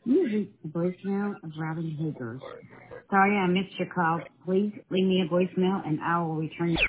You reached the voicemail of Robin Hagers. Sorry I missed your call. Please leave me a voicemail and I will return